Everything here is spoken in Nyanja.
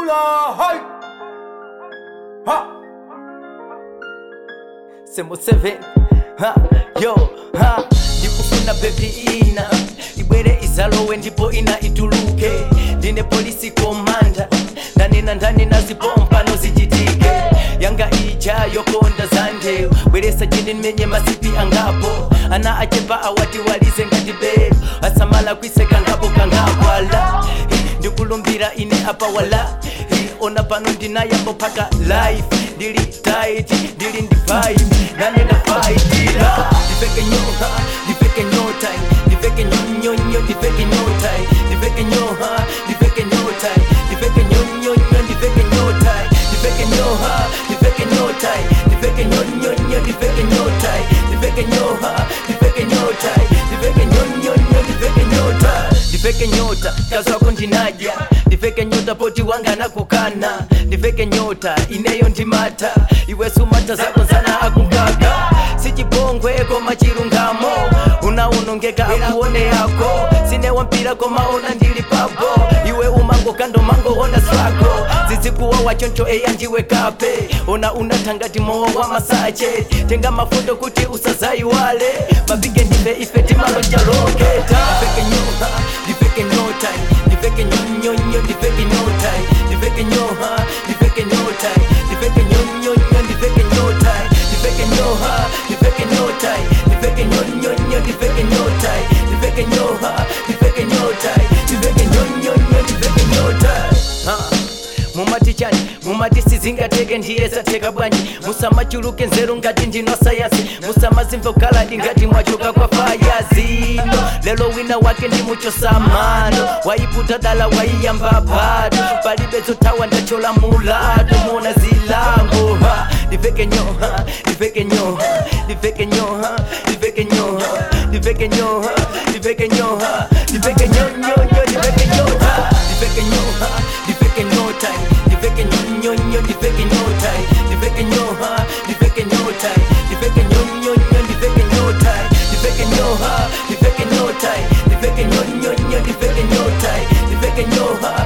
Hai. Ha. Sembo 7. Ha. Yo. Ha. Ndikufuna baby ina ibwere izalowe ndipo ina ituluke. Ndine polisi komanda ndani nazipompa nozichitike. Yanga ija yokonda zande bweresa jini menye masipi angapo. Ana achepa awati walize ngati bero asamala kwiseka ngapo kangapwala. Ndikulumbira ine apa wala ona pano ndinayambo paka life. Ndili tight, ndili ndi vibe nane na fight. Ndiveke nyoha, ndiveke nyota, ndiveke nyonyo, ndiveke nyota, ndiveke nyoha, ndiveke nyota, ndiveke nyonyo, ndiveke nyota, ndiveke nyoha, ndiveke nyota, ndiveke nyonyo, ndiveke nyota, ndiveke nyoha, ndiveke nyota, ndiveke nyonyo, ndiveke nyota, ndiveke nyota, kazi wako ndinaja. Ndiveke nyota poti wanga nakukana. Ndiveke nyota ineyo ndimata iwe sumata zako zana akungaka. Sichipongwe koma chilungamo unaunongeka akuone yako. Sine wampira koma ona ndili papo iwe umango kando mango ona swako. Zizikuwa wachoncho eya njiwe kape ona unatangati mowa wa masache. Tenga mafundo kuti usazai wale mabige ndive ife timalo chaloketa. Ndiveke nyota, ndiveke nyota, ndiveke nyonyo, ndiveke nyota, ndiveke nyoha, ndiveke nyota, ndiveke nyonyo, ndiveke nyota, ndiveke nyoha, ndiveke nyota, ndiveke nyonyo, ndiveke nyota, ndiveke nyoha, ndiveke nyota, ndiveke nyonyo, ndiveke nyota. Mumati chani, mumati sizingateke ndiyesa teka bwanji. Musamachuluke nzeru ngati ndino sayansi. Musamazimvo kaladi ngati mwachoka kwa faya zino. Lelo wina wake ndi mucho samano waiputa dala waiyamba pato. Palibezo tawa ndachola mulado muna zilango. Ndiveke nyoha, ndiveke nyoha, ndiveke nyoha, ndiveke nyoha, ndiveke nyoha, ndiveke nyoha, ndiveke nyonyo, ndiveke nyota, ndiveke nyoha, ndiveke nyota, ndiveke nyonyo, ndiveke nyota, ndiveke nyoha, ndiveke nyota, ndiveke nyonyo, ndiveke nyota, ndiveke nyoha, ndiveke nyota, ndiveke nyonyo, ndiveke nyota, ndiveke nyoha,